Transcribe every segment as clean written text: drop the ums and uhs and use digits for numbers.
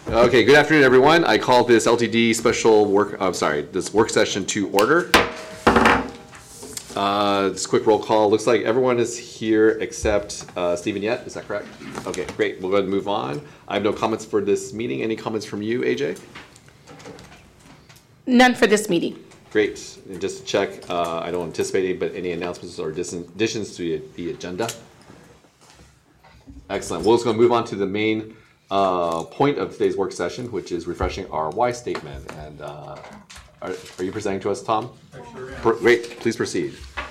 Okay, good afternoon, everyone. I call this LTD this work session to order. This quick roll call. Looks like everyone is here except Stephen Yett. Is that correct? Okay, great. We'll go ahead and move on. I have no comments for this meeting. Any comments from you, AJ? None for this meeting. Great. And just to check, I don't anticipate any, but any announcements or additions to the agenda? Excellent. We're just going to move on to the main point of today's work session, which is refreshing our why statement. And are you presenting to us, Tom? I sure am. Great. Please proceed.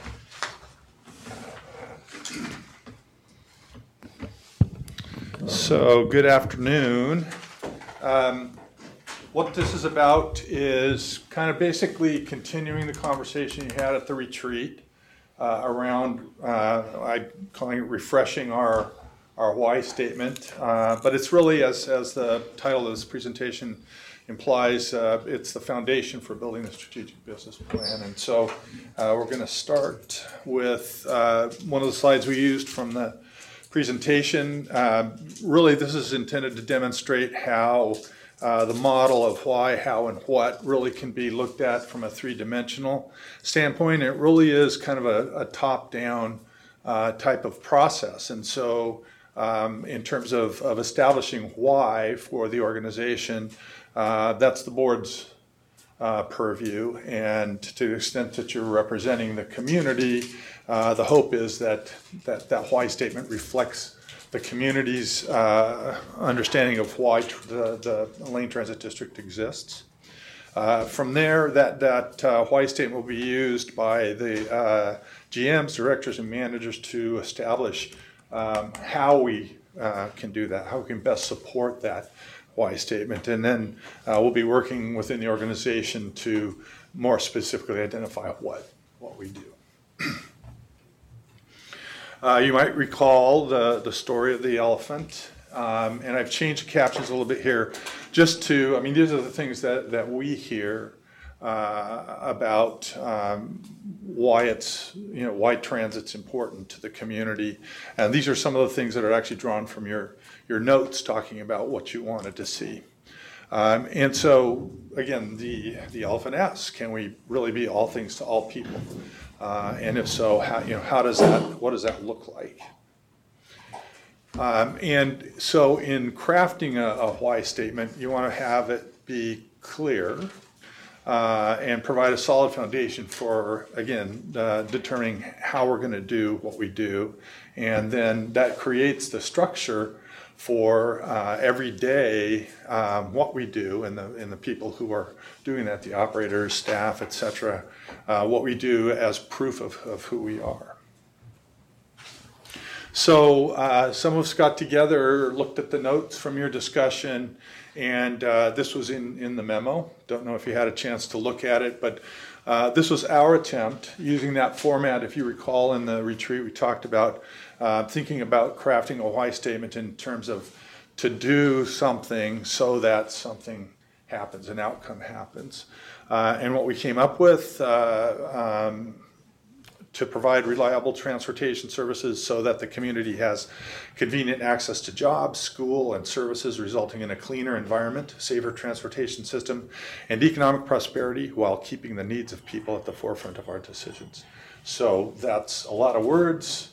So, good afternoon. What this is about is kind of basically continuing the conversation you had at the retreat around, I'm calling it refreshing our why statement. But it's really, as the title of this presentation implies, it's the foundation for building the strategic business plan. And so we're going to start with one of the slides we used from the presentation. Really, this is intended to demonstrate how the model of why, how, and what really can be looked at from a three-dimensional standpoint. It really is kind of a top-down type of process. And so in terms of establishing why for the organization, that's the board's purview. And to the extent that you're representing the community, the hope is that why statement reflects the community's understanding of why the Lane Transit District exists. From there, that why statement will be used by the GMs, directors, and managers to establish how we can do that, how we can best support that why statement. And then we'll be working within the organization to more specifically identify what we do. You might recall the story of the elephant, and I've changed the captions a little bit here just to, these are the things that we hear about why transit's important to the community. And these are some of the things that are actually drawn from your notes talking about what you wanted to see. And so, again, the elephant asks, can we really be all things to all people? And if so, what does that look like? And so in crafting a why statement, you want to have it be clear and provide a solid foundation for, again, determining how we're going to do what we do. And then that creates the structure for every day what we do and the people who are doing that, the operators, staff, etc., what we do as proof of who we are. So some of us got together, looked at the notes from your discussion, and this was in the memo. Don't know if you had a chance to look at it, but this was our attempt using that format. If you recall, in the retreat we talked about thinking about crafting a why statement in terms of to do something so that something happens, an outcome happens. And what we came up with, to provide reliable transportation services so that the community has convenient access to jobs, school, and services, resulting in a cleaner environment, safer transportation system, and economic prosperity while keeping the needs of people at the forefront of our decisions. So that's a lot of words,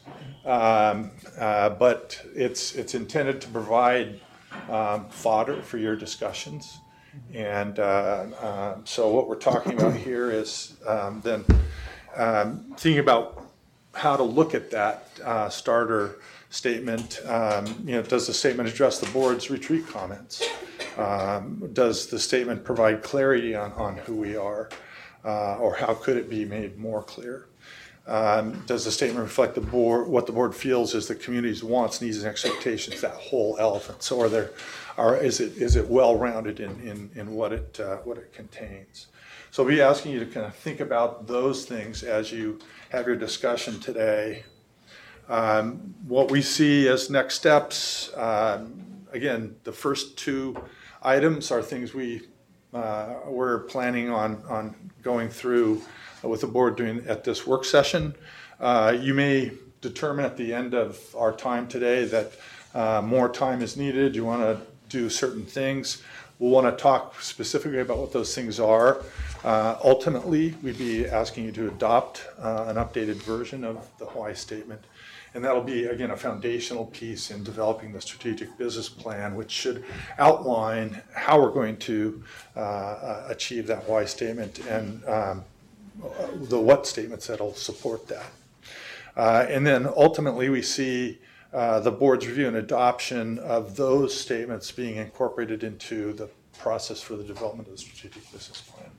but it's intended to provide fodder for your discussions. And so what we're talking about here is then thinking about how to look at that starter statement. Does the statement address the board's retreat comments? Does the statement provide clarity on who we are, or how could it be made more clear? Does the statement reflect what the board feels is the community's wants, needs, and expectations? That whole elephant. So is it well-rounded in what it contains? So I'll be asking you to kind of think about those things as you have your discussion today. What we see as next steps, again, the first two items are things we're planning on going through with the board doing at this work session. You may determine at the end of our time today that more time is needed. You want to do certain things. We'll want to talk specifically about what those things are. Ultimately, we'd be asking you to adopt an updated version of the Hawaii Statement. And that'll be, again, a foundational piece in developing the strategic business plan, which should outline how we're going to achieve that Hawaii Statement and the what statements that'll support that. And then ultimately, we see the board's review and adoption of those statements being incorporated into the process for the development of the strategic business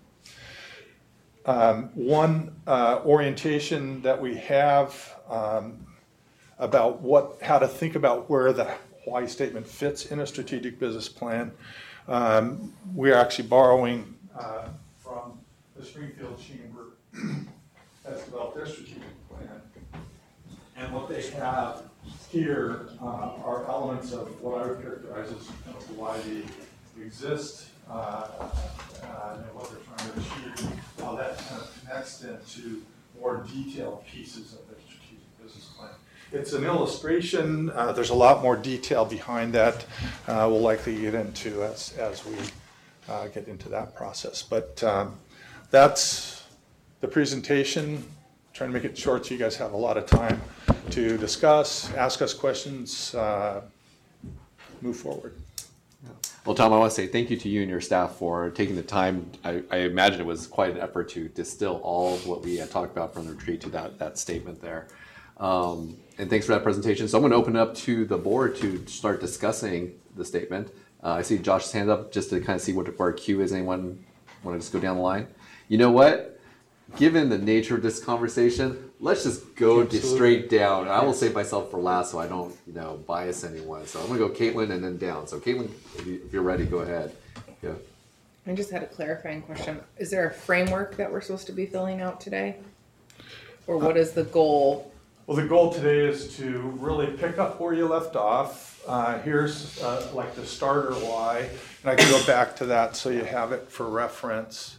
plan. One orientation that we have about how to think about where the Hawaii Statement fits in a strategic business plan. We are actually borrowing from the Springfield Chamber that's developed their strategic plan. And what they have here are elements of what I would characterize as kind of why they exist and what they're trying to achieve, how that kind of connects into more detailed pieces of the strategic business plan. It's an illustration. There's a lot more detail behind that we'll likely get into as we get into that process. But that's the presentation. Trying to make it short so you guys have a lot of time to discuss, ask us questions, move forward. Well, Tom, I want to say thank you to you and your staff for taking the time. I imagine it was quite an effort to distill all of what we had talked about from the retreat to that statement there. And thanks for that presentation. So I'm going to open it up to the board to start discussing the statement. I see Josh's hand up just to kind of see what our queue is. Anyone want to just go down the line? You know what? Given the nature of this conversation, let's just go straight down. I will save myself for last so I don't, bias anyone. So I'm going to go Caitlin and then down. So Caitlin, if you're ready, go ahead. Yeah. I just had a clarifying question. Is there a framework that we're supposed to be filling out today? Or what is the goal? Well, the goal today is to really pick up where you left off. Here's like the starter why, and I can go back to that so you have it for reference.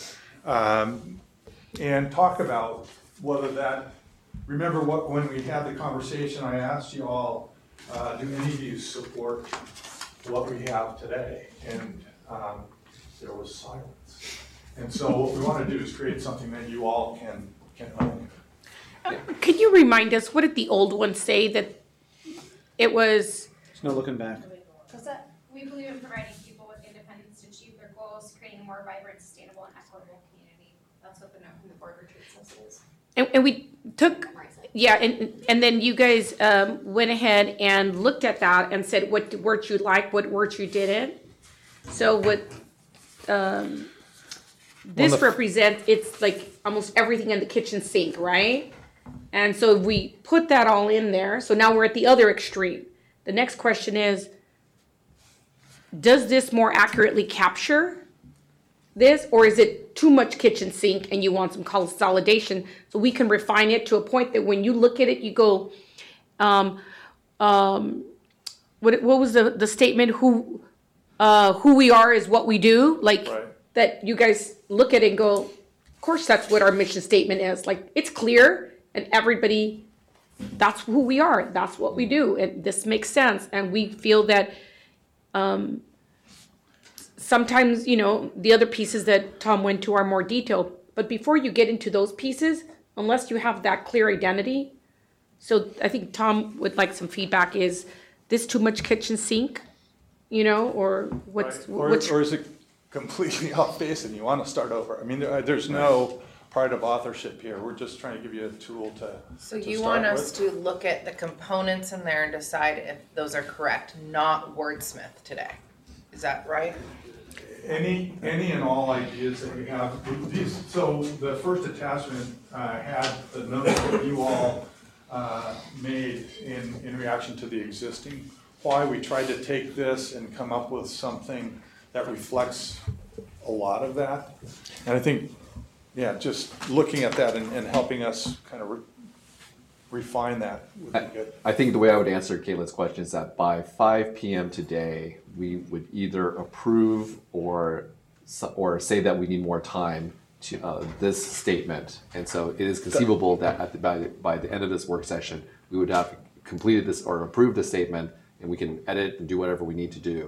And talk about whether that, remember when we had the conversation, I asked you all, do any of you support what we have today? And there was silence. And so what we want to do is create something that you all can own. Could you remind us, what did the old one say that it was? There's no looking back. We believe in providing people with independence to achieve their goals, creating a more vibrant, sustainable, and equitable community. That's what the note from the board retreat says. And we took, yeah, and then you guys went ahead and looked at that and said what words you liked, what words you didn't. So what this represents, it's like almost everything in the kitchen sink, right? And so we put that all in there. So now we're at the other extreme. The next question is, does this more accurately capture this, or is it too much kitchen sink and you want some consolidation so we can refine it to a point that when you look at it, you go, what was the statement? Who we are is what we do. Like right. That you guys look at it and go, of course that's what our mission statement is. Like it's clear and everybody, that's who we are. That's what we do. And this makes sense. And we feel that sometimes, the other pieces that Tom went to are more detailed. But before you get into those pieces, unless you have that clear identity, so I think Tom would like some feedback. Is this too much kitchen sink? Or what's... Right. Or is it completely off base and you want to start over? I mean, there's no pride of authorship here. We're just trying to give you a tool to So you want us to look at the components in there and decide if those are correct, not wordsmith today. Is that right? Any and all ideas that we have. So the first attachment had the notes that you all made in reaction to the existing. Why we tried to take this and come up with something that reflects a lot of that. And I think, just looking at that and helping us kind of refine that would be good. I think the way I would answer Caitlin's question is that by 5 p.m. today, we would either approve or say that we need more time to this statement. And so it is conceivable that by the end of this work session, we would have completed this or approved the statement, and we can edit and do whatever we need to do.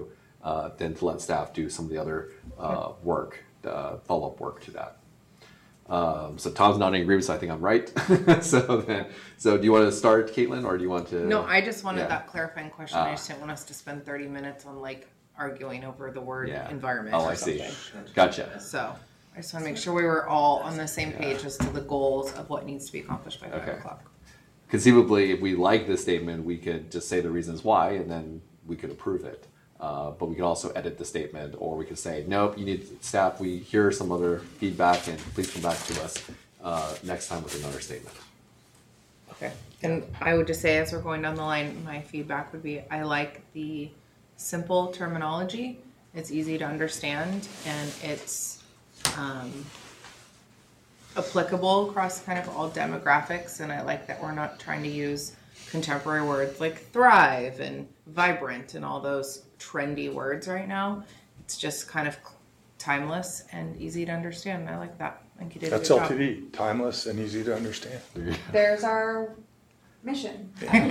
then to let staff do some of the other work, follow-up work to that. So Tom's not in agreement, so I think I'm right. So do you want to start, Caitlin, or do you want to? No, I just wanted Yeah. that clarifying question. I just didn't want us to spend 30 minutes on like arguing over the word Yeah. environment Oh, or I see. something. Gotcha. So I just want to make sure we were all on the same page as to the goals of what needs to be accomplished by 5 Okay. o'clock. Conceivably, if we like this statement, we could just say the reasons why, and then we could approve it. But we can also edit the statement, or we could say, nope, you need staff, we hear some other feedback, and please come back to us next time with another statement. Okay. And I would just say, as we're going down the line, my feedback would be, I like the simple terminology. It's easy to understand, and it's applicable across kind of all demographics. And I like that we're not trying to use contemporary words like thrive and vibrant and all those trendy words right now. It's just kind of timeless and easy to understand. I like that. I think you did a That's good job. LTD, timeless and easy to understand. There's our mission.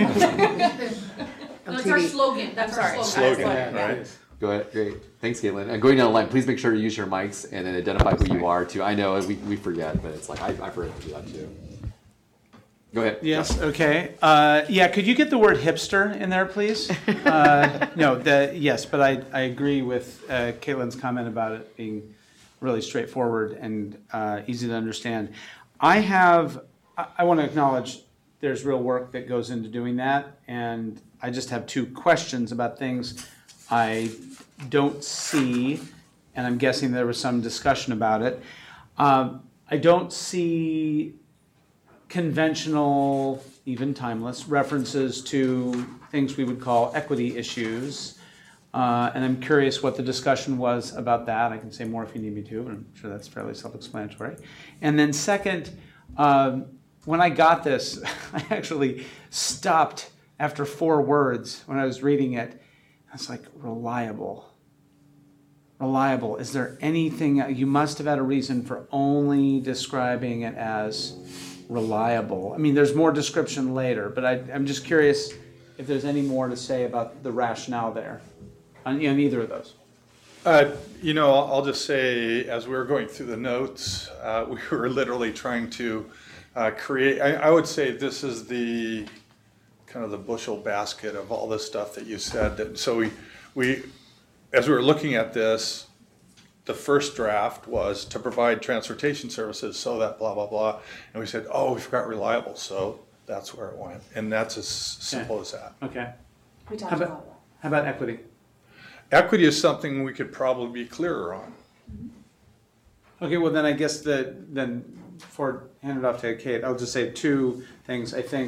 That's our slogan. That's our slogan. Slogan, right? Go ahead, great. Thanks, Caitlin. And going down the line, please make sure to use your mics and then identify who you are too. I know we forget, but it's like, I forget to do that too. Go ahead. Yes, okay. Yeah, could you get the word hipster in there, please? Yes, but I agree with Caitlin's comment about it being really straightforward and easy to understand. I want to acknowledge there's real work that goes into doing that, and I just have 2 questions about things I don't see, and I'm guessing there was some discussion about it. I don't see conventional, even timeless, references to things we would call equity issues. And I'm curious what the discussion was about that. I can say more if you need me to, but I'm sure that's fairly self-explanatory. And then second, when I got this, I actually stopped after 4 words when I was reading it. I was like, reliable. Reliable. Is there anything, you must have had a reason for only describing it as reliable. I mean, there's more description later, but I'm just curious if there's any more to say about the rationale there on either of those. I'll just say, as we were going through the notes, we were literally trying to create, I would say this is the kind of the bushel basket of all this stuff that you said. So we as we were looking at this, the first draft was to provide transportation services so that blah, blah, blah. And we said, oh, we forgot reliable. So that's where it went. And that's as simple as that. Okay. We talked How about about, how about equity? Equity is something we could probably be clearer on. Okay, well then I guess then before I hand it off to Kate, I'll just say 2 things. I think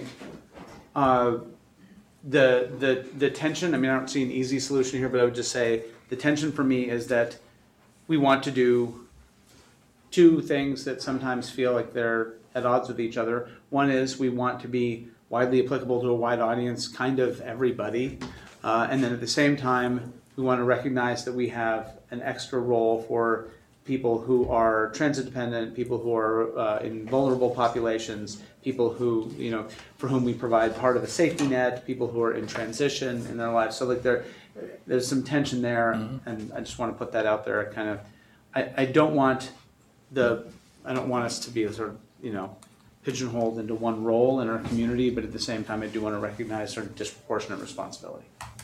the tension, I mean, I don't see an easy solution here, but I would just say the tension for me is that we want to do 2 things that sometimes feel like they're at odds with each other. One is we want to be widely applicable to a wide audience, kind of everybody. And then at the same time, we want to recognize that we have an extra role for people who are transit dependent, people who are in vulnerable populations, people who, for whom we provide part of a safety net, people who are in transition in their lives. So like there's some tension there, and I just want to put that out there. Kind of, I don't want us to be sort of pigeonholed into one role in our community, but at the same time, I do want to recognize sort of disproportionate responsibility.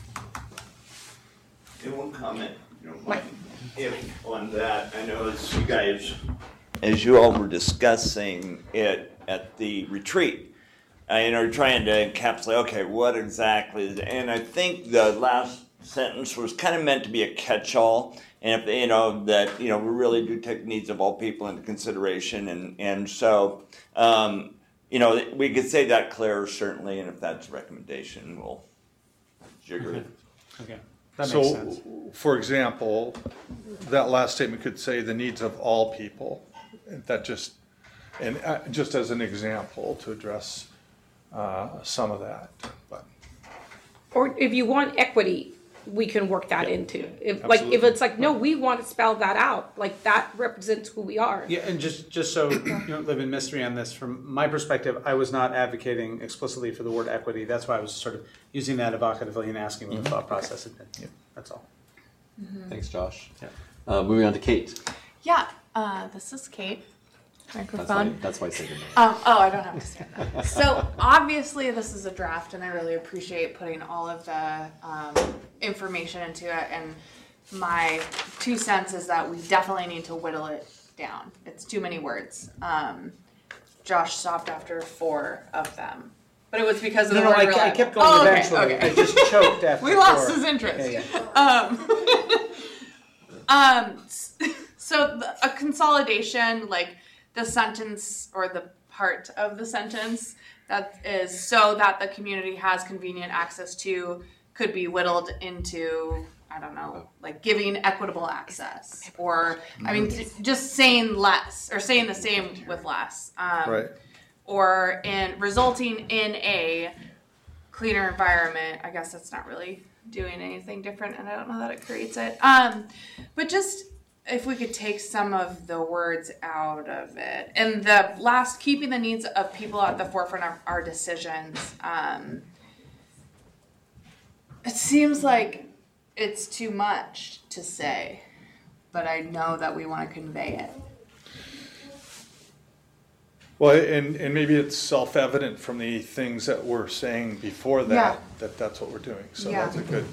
And one comment, if on that, I know as you guys, as you all were discussing it at the retreat, trying to encapsulate, okay, what exactly is it? And I think the last sentence was kind of meant to be a catch-all, and if that we really do take the needs of all people into consideration, and so we could say that clearer certainly, and if that's a recommendation, we'll jigger it. Okay, that makes So, sense. for example, that last statement could say the needs of all people. That just as an example to address some of that. But Or if you want equity, we can work that into. If it's like, no, we want to spell that out. Like that represents who we are. Yeah, and just so you don't live in mystery on this, from my perspective, I was not advocating explicitly for the word equity. That's why I was sort of using that evocatively and asking what the thought process had been. Yeah, that's all. Thanks, Josh. Yeah. Moving on to Kate. Yeah, this is Kate. Microphone. That's why I said your name. I don't have to say that. So obviously this is a draft, and I really appreciate putting all of the information into it. And my 2 cents is that we definitely need to whittle it down. It's too many words. Josh stopped after 4 of them, but it was because of the word I reliable. kept going Oh, okay, eventually. okay. I just choked after We lost 4. his interest. Yeah. So a consolidation, like the sentence or the part of the sentence that is so that the community has convenient access to could be whittled into, I don't know, like giving equitable access, or I mean, just saying less or saying the same with less, Right. or in resulting in a cleaner environment. I guess that's not really doing anything different, and I don't know that it creates it. But just if we could take some of the words out of it, and the last, keeping the needs of people at the forefront of our decisions. It seems like it's too much to say, but I know that we want to convey it. Well, and maybe it's self-evident from the things that we're saying before that, that's what we're doing. So Yeah. that's a good.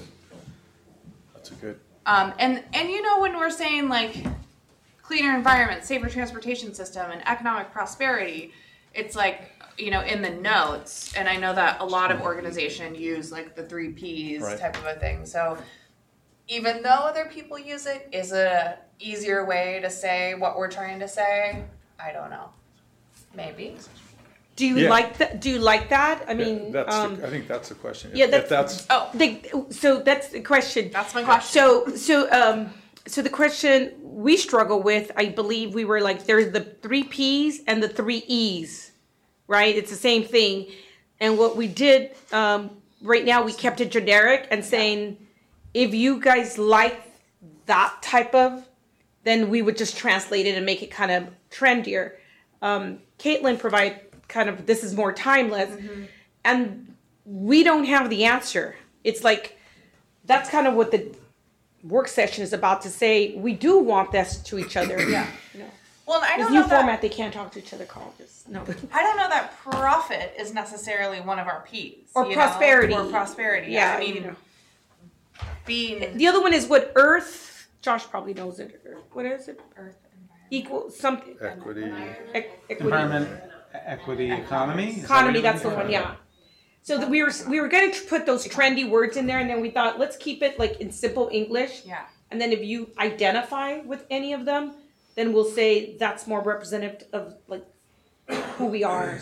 And you know, when we're saying like cleaner environment, safer transportation system, and economic prosperity, it's like, you know, in the notes, and I know that a lot of organizations use like the 3 Ps Right. type of a thing. So even though other people use it, is it a easier way to say what we're trying to say? I don't know. Maybe. Do you Yeah. like that? Do you like that? I mean, I think that's the question. yeah, If that's- Oh, so that's the question. that's my question. So the question we struggle with, I believe we were like, there's the 3 Ps and the 3 Es, right? It's the same thing. And what we did right now, we kept it generic and saying, if you guys like that type of, then we would just translate it and make it kind of trendier. Caitlin provided kind of, this is more timeless, and we don't have the answer. It's like, that's kind of what the work session is about, to say, we do want this to each other. Yeah. You know. Well, and I This don't new know that, format, they can't talk to each other, Carl. Just, no. I don't know that profit is necessarily one of our Ps. Or you prosperity. Know? Or prosperity. Yeah, I mean, you know. being The other one is what Earth, Josh probably knows it. What is it? Earth Equal, something. Equity. Equity. Environment, equity, economy. Is that Economy, what you're that's the looking one, for? yeah. So that we were going to put those trendy words in there, and then we thought, let's keep it like in simple English. Yeah. And then if you identify with any of them, then we'll say that's more representative of like who we are.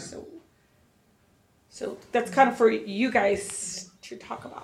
So that's kind of for you guys to talk about.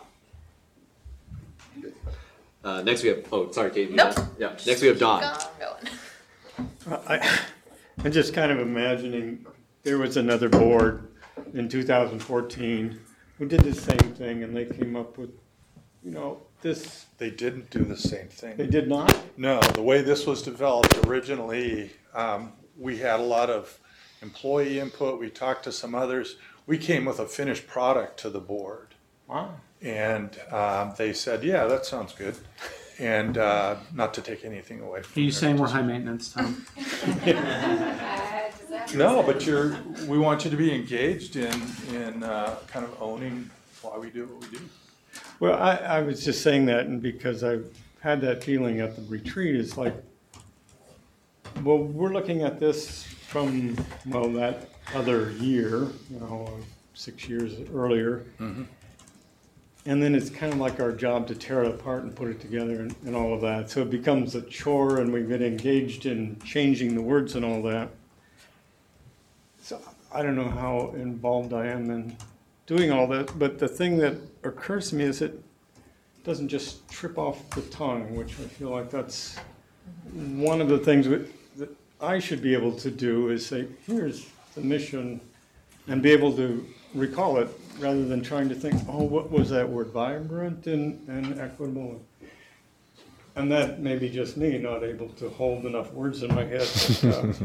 Next we have, sorry, Kate. you Nope. done? Yeah, next we have Don. going. I'm just kind of imagining there was another board in 2014 who did the same thing, and they came up with, you know, this. They didn't do the same thing. They did not? No, the way this was developed originally, we had a lot of employee input. We talked to some others. We came with a finished product to the board. Wow. And they said, yeah, that sounds good. And not to take anything away from Are you their saying we're high maintenance, Tom? No, but we want you to be engaged in kind of owning why we do what we do. Well, I was just saying that, and because I've had that feeling at the retreat, it's like, well, we're looking at this from, well, that other year, 6 years earlier. Mm-hmm. And then it's kind of like our job to tear it apart and put it together and all of that. So it becomes a chore, and we get engaged in changing the words and all that. So I don't know how involved I am in doing all that, but the thing that occurs to me is it doesn't just trip off the tongue, which I feel like that's one of the things that I should be able to do, is say, here's the mission, and be able to recall it, rather than trying to think, oh, what was that word, vibrant and equitable? And that may be just me not able to hold enough words in my head. But,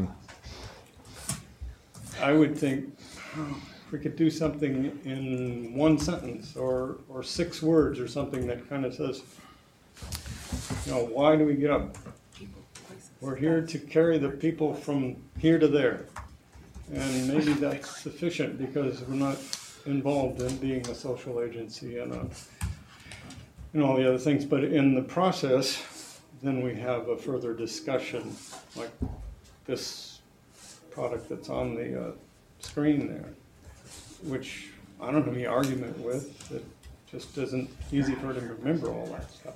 I would think, if we could do something in one sentence or 6 words or something that kind of says, You know, why do we get up? We're here to carry the people from here to there. And maybe that's sufficient because we're not involved in being a social agency and all the other things. But in the process, then we have a further discussion, like this product that's on the screen there, which I don't have any argument with. It just isn't easy for her to remember all that stuff.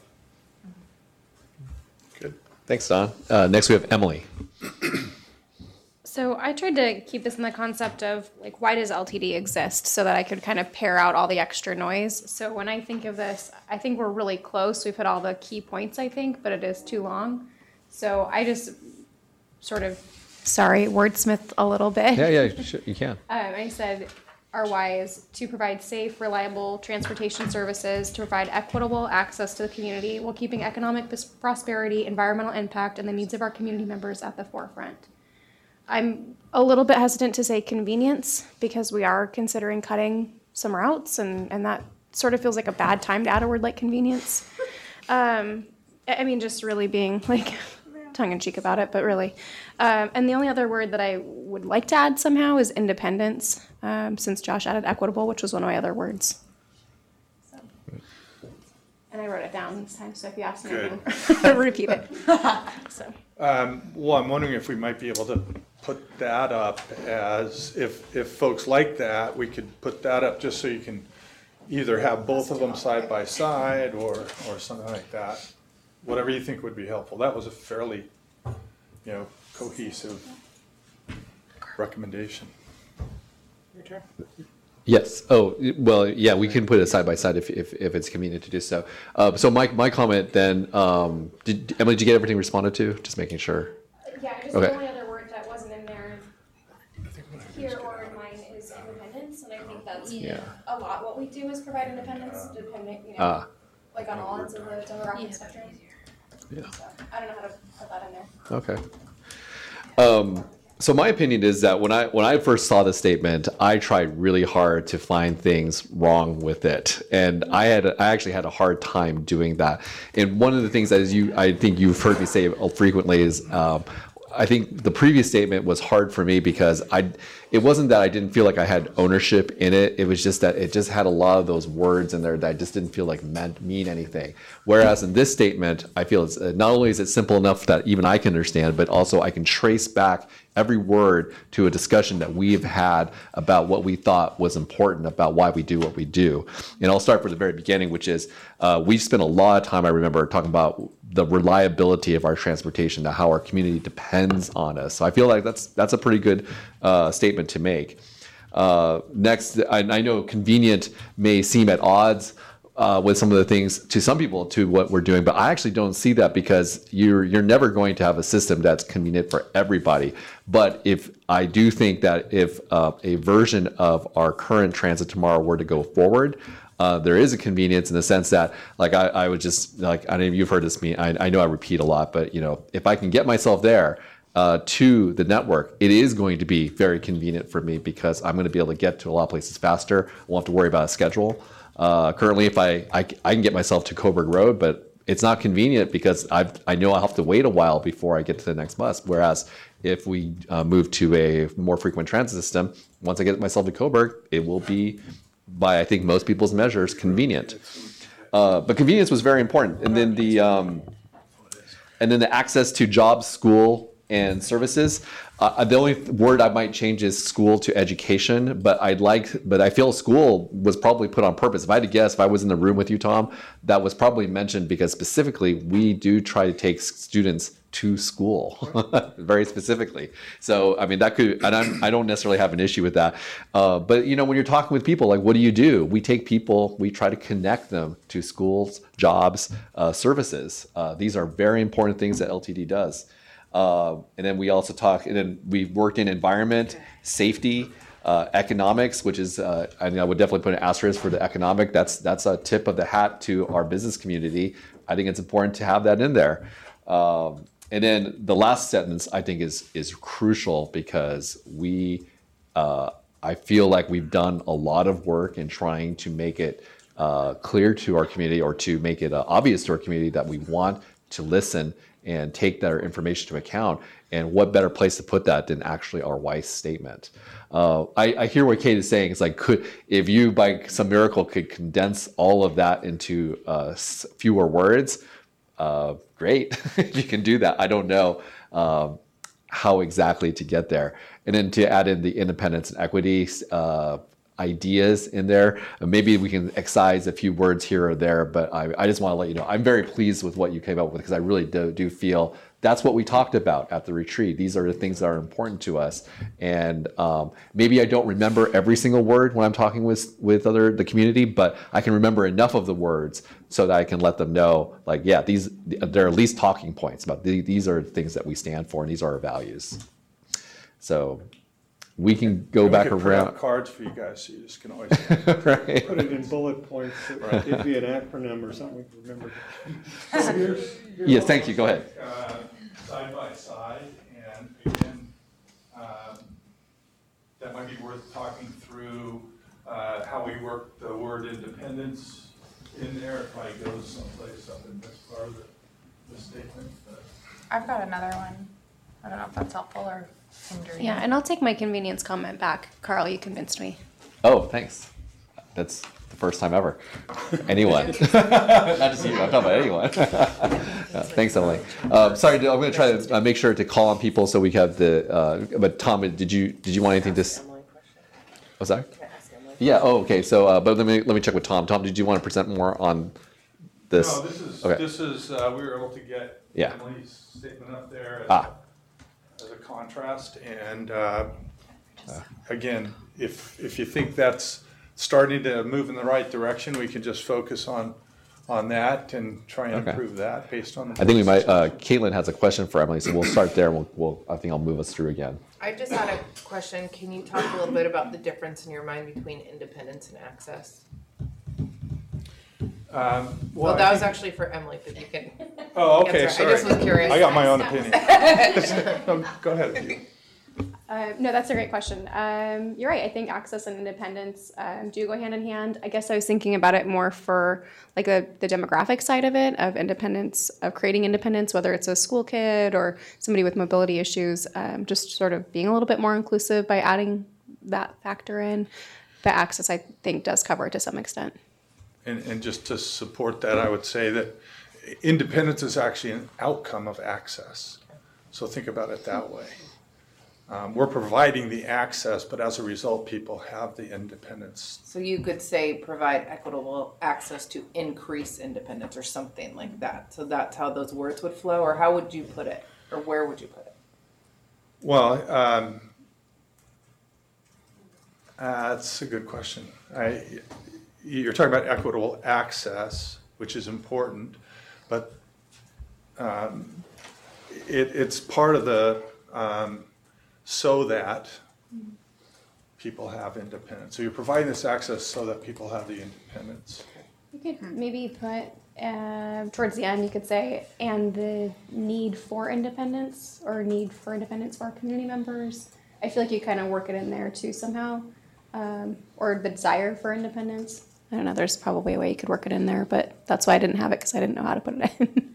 Good. Thanks, Don. Next we have Emily. So I tried to keep this in the concept of like, why does LTD exist, so that I could kind of pare out all the extra noise. So when I think of this, I think we're really close. We've hit all the key points, I think, but it is too long. So I just sort of, wordsmith a little bit. Yeah, sure, you can. I said our why is to provide safe, reliable transportation services, to provide equitable access to the community while keeping economic prosperity, environmental impact, and the needs of our community members at the forefront. I'm a little bit hesitant to say convenience because we are considering cutting some routes, and that sort of feels like a bad time to add a word like convenience. I mean, just really being like tongue-in-cheek about it, but really. And the only other word that I would like to add somehow is independence, since Josh added equitable, which was one of my other words. So. And I wrote it down this time, so if you ask me, I'll repeat it. So. Well, I'm wondering if we might be able to put that up as, if folks like that, we could put that up just so you can either have both of them side by side or something like that. Whatever you think would be helpful. That was a fairly, cohesive recommendation. Your turn. Yes. Oh, well, yeah, we can put it side by side if it's convenient to do so. So my comment then, Emily, did you get everything responded to? Just making sure. Yeah, just Okay. the only other word that wasn't in there here or in mine is independence, and I think that's a lot what we do is provide independence, depending, like on all ends of the demographic spectrum. Yeah. So I don't know how to put that in there. Okay. So my opinion is that when I first saw the statement, I tried really hard to find things wrong with it, and I actually had a hard time doing that. And one of the things that I think you've heard me say frequently is, I think the previous statement was hard for me because it wasn't that I didn't feel like I had ownership in it. It was just that it just had a lot of those words in there that I just didn't feel like mean anything. Whereas in this statement, I feel it's not only is it simple enough that even I can understand, but also I can trace back every word to a discussion that we've had about what we thought was important about why we do what we do. And I'll start from the very beginning, which is we spent a lot of time, I remember, talking about the reliability of our transportation, how our community depends on us. So I feel like that's a pretty good statement to make. Next, I know convenient may seem at odds with some of the things to some people to what we're doing, but I actually don't see that because you're never going to have a system that's convenient for everybody. But if I do think that if a version of our current Transit Tomorrow were to go forward, there is a convenience in the sense that, like, I would just, like, I don't know if you've heard this, I know I repeat a lot, but if I can get myself there to the network, it is going to be very convenient for me because I'm going to be able to get to a lot of places faster. I won't have to worry about a schedule. Currently, if I can get myself to Coburg Road, but it's not convenient because I know I'll have to wait a while before I get to the next bus. Whereas if we move to a more frequent transit system, once I get myself to Coburg, it will be, by I think most people's measures, convenient. But convenience was very important. And then the access to jobs, school, and services. The only word I might change is school to education, but I feel school was probably put on purpose. If I had to guess, if I was in the room with you, Tom, that was probably mentioned because specifically we do try to take students to school, very specifically. So, I mean, that could, and I don't necessarily have an issue with that. But, when you're talking with people, like, what do? We take people, we try to connect them to schools, jobs, services. These are very important things that LTD does. And then we also we've worked in environment, safety, economics, which is, I would definitely put an asterisk for the economic. That's a tip of the hat to our business community. I think it's important to have that in there. And then the last sentence I think is crucial because I feel like we've done a lot of work in trying to make it clear to our community or to make it obvious to our community that we want to listen and take their information to account. And what better place to put that than actually our WISE statement? I hear what Kate is saying. It's like, if you by some miracle could condense all of that into fewer words, great. If you can do that. I don't know how exactly to get there. And then to add in the independence and equity ideas in there. Maybe we can excise a few words here or there, but I just want to let you know, I'm very pleased with what you came up with, because I really do feel that's what we talked about at the retreat. These are the things that are important to us. And maybe I don't remember every single word when I'm talking with the community, but I can remember enough of the words so that I can let them know, like, yeah, they're at least talking points about these are things that we stand for, and these are our values. So we can go back print around. out cards for you guys, so you just can always. Right. Put it in bullet points. It'd be an acronym or something we can remember. Yes, thank you. Go ahead. Side by side, and again, that might be worth talking through how we work the word independence in there. It probably goes someplace up in this part of the statement. But. I've got another one. I don't know if that's helpful or hindering. Yeah, and I'll take my convenience comment back. Carl, you convinced me. Oh, thanks. That's the first time ever. Anyone. Not just you, I'm talking about anyone. Thanks, Emily. Sorry, I'm going to try to make sure to call on people so we have the, but Tom, did you want anything to, oh, sorry? Yeah, oh, okay, so, but let me check with Tom. Tom, did you want to present more on this? No, this is we were able to get Emily's statement up there as a contrast, and again, if you think that's starting to move in the right direction, we can just focus on that and try and improve that based on the. I think we might. Caitlin has a question for Emily, so we'll start there. I think I'll move us through again. I just had a question. Can you talk a little bit about the difference in your mind between independence and access? Well, that was actually for Emily, but you can. Oh, okay. Sorry. I just was curious. I got my own opinion. Go ahead. No, that's a great question. You're right. I think access and independence do go hand in hand. I guess I was thinking about it more for like the demographic side of it, of independence, of creating independence, whether it's a school kid or somebody with mobility issues, just sort of being a little bit more inclusive by adding that factor in. But access, I think, does cover it to some extent. And just to support that, I would say that independence is actually an outcome of access. So think about it that way. We're providing the access, but as a result, people have the independence. So you could say provide equitable access to increase independence or something like that. So that's how those words would flow, or how would you put it? Or where would you put it? Well, that's a good question. You're talking about equitable access, which is important, but it's part of the so that people have independence. So you're providing this access so that people have the independence. You could maybe put towards the end, you could say, and the need for independence or need for independence for our community members. I feel like you kind of work it in there too somehow, or the desire for independence. I don't know, there's probably a way you could work it in there, but that's why I didn't have it, because I didn't know how to put it in.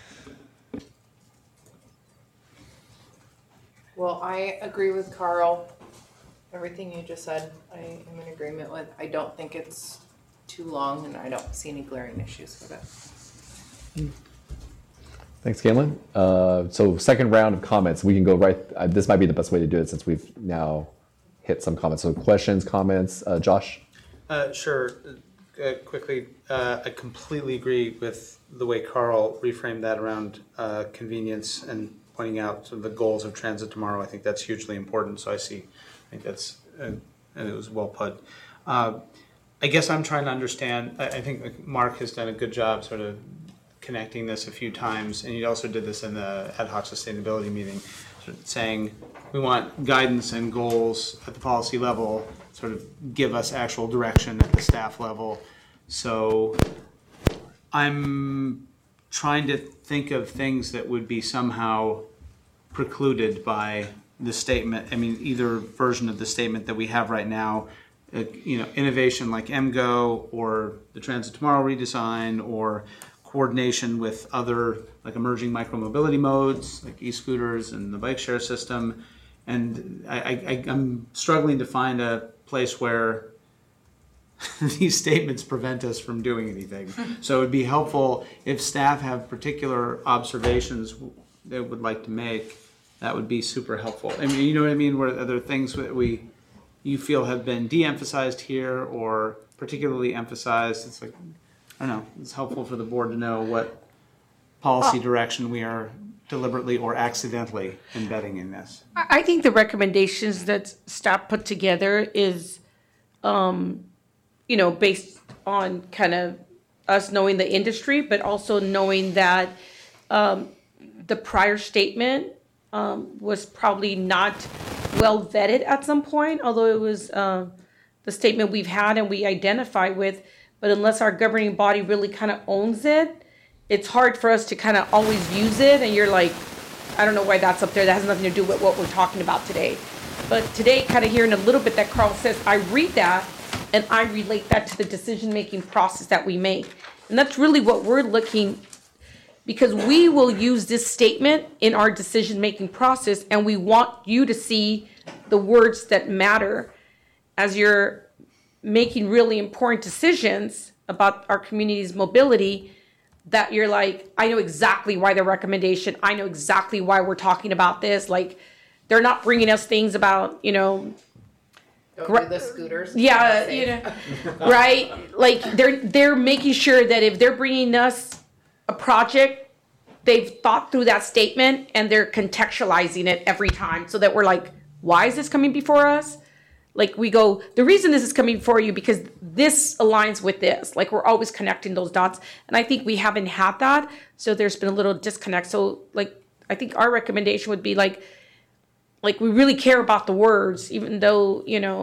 Well, I agree with Carl. Everything you just said, I am in agreement with. I don't think it's too long, and I don't see any glaring issues with it. Thanks, Caitlin. So second round of comments. We can go right. This might be the best way to do it since we've now hit some comments. So questions, comments. Josh? Sure. Quickly, I completely agree with the way Carl reframed that around convenience and pointing out sort of the goals of Transit Tomorrow. I think that's hugely important. So I think that's, and it was well put. I guess I'm trying to understand, I think Mark has done a good job sort of connecting this a few times, and he also did this in the ad hoc sustainability meeting, sort of saying we want guidance and goals at the policy level, sort of give us actual direction at the staff level. So I'm trying to think of things that would be somehow precluded by the statement. I mean, either version of the statement that we have right now, innovation like MGO or the Transit Tomorrow redesign or coordination with other like emerging micromobility modes, like e-scooters and the bike share system. And I'm struggling to find a place where these statements prevent us from doing anything. So it'd be helpful if staff have particular observations they would like to make. That would be super helpful. I mean, you know what I mean? Where are there things that you feel have been de-emphasized here or particularly emphasized? It's like, I don't know, it's helpful for the board to know what policy direction we are deliberately or accidentally embedding in this. I think the recommendations that staff put together is, based on kind of us knowing the industry, but also knowing that the prior statement was probably not well vetted at some point, although it was the statement we've had and we identify with. But unless our governing body really kind of owns it, it's hard for us to kind of always use it. And you're like, I don't know why that's up there. That has nothing to do with what we're talking about today. But today, kind of hearing a little bit that Carl says, I read that and I relate that to the decision-making process that we make. And that's really what we're looking, because we will use this statement in our decision-making process, and we want you to see the words that matter as you're making really important decisions about our community's mobility, that you're like, I know exactly why the recommendation, I know exactly why we're talking about this. Like, they're not bringing us things about, Don't do the scooters. Yeah, right? Like, they're making sure that if they're bringing us a project, they've thought through that statement and they're contextualizing it every time so that we're like, why is this coming before us? Like, we go, the reason this is coming before you because this aligns with this. Like, we're always connecting those dots. And I think we haven't had that. So there's been a little disconnect. So, like, I think our recommendation would be like we really care about the words, even though,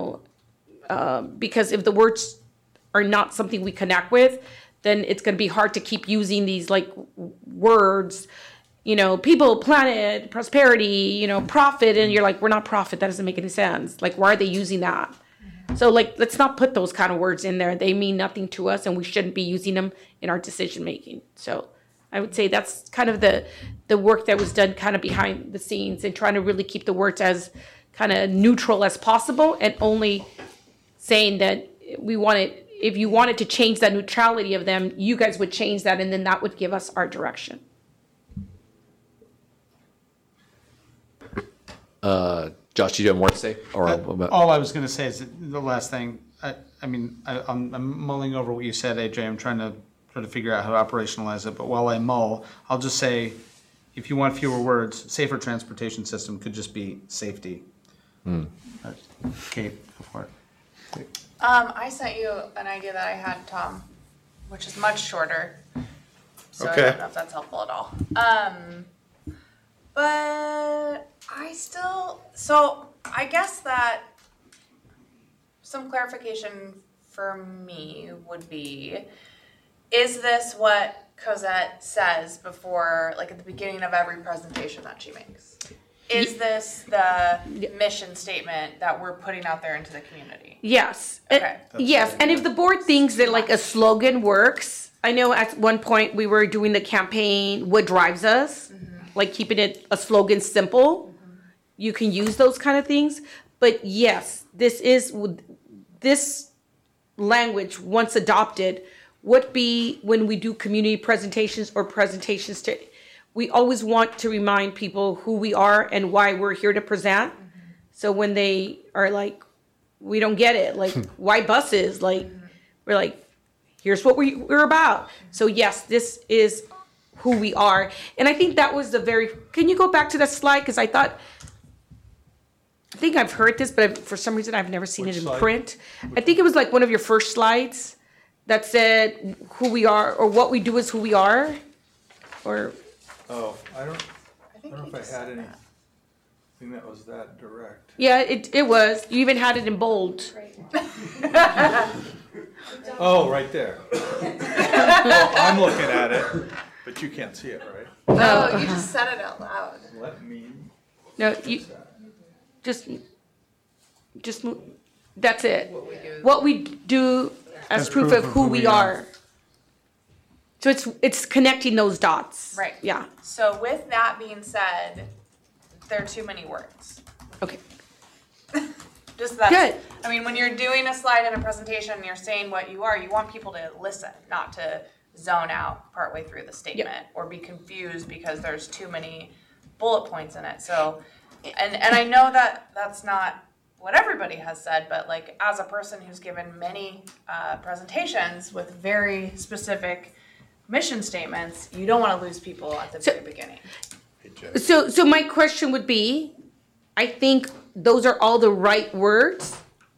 because if the words are not something we connect with, then it's going to be hard to keep using these like words, people, planet, prosperity, profit. And you're like, we're not profit. That doesn't make any sense. Like, why are they using that? So like, let's not put those kind of words in there. They mean nothing to us and we shouldn't be using them in our decision making. So I would say that's kind of the work that was done kind of behind the scenes and trying to really keep the words as kind of neutral as possible, and only saying that if you wanted to change that neutrality of them, you guys would change that, and then that would give us our direction. Josh, do you have more to say? Or all I was going to say is the last thing. I'm mulling over what you said, AJ. I'm trying to figure out how to operationalize it. But while I mull, I'll just say, if you want fewer words, safer transportation system could just be safety. Kate, go for it. I sent you an idea that I had, Tom, which is much shorter. So Okay. I don't know if that's helpful at all. But I guess that some clarification for me would be, is this what Cosette says before, like at the beginning of every presentation that she makes? Is this the mission statement that we're putting out there into the community? Yes. Okay. Yes. And if the board thinks that like a slogan works, I know at one point we were doing the campaign, what drives us, like keeping it a slogan simple. You can use those kind of things. But yes, this language, once adopted, would be when we do community presentations or presentations to, we always want to remind people who we are and why we're here to present. So when they are like, we don't get it, like, why buses? Like, we're like, here's what we're about. So yes, this is who we are. And I think that was can you go back to that slide? Because I think I've heard this, but for some reason I've never seen Which it in slide? print. I think it was like one of your first slides that said who we are, or what we do is who we are, or. Oh, I don't know if I had anything that was that direct. Yeah, it was. You even had it in bold. Oh, right there. Well, I'm looking at it, but you can't see it, right? Oh, you just said it out loud. Let me. No, you just move. That's it. What we do as proof of who we are. So it's connecting those dots. Right. Yeah. So with that being said, there are too many words. Okay. Just that. Good. I mean, when you're doing a slide in a presentation and you're saying what you are, you want people to listen, not to zone out partway through the statement or be confused because there's too many bullet points in it. So, and I know that that's not what everybody has said, but like as a person who's given many presentations with very specific mission statements, you don't want to lose people at the very beginning. So my question would be, I think those are all the right words.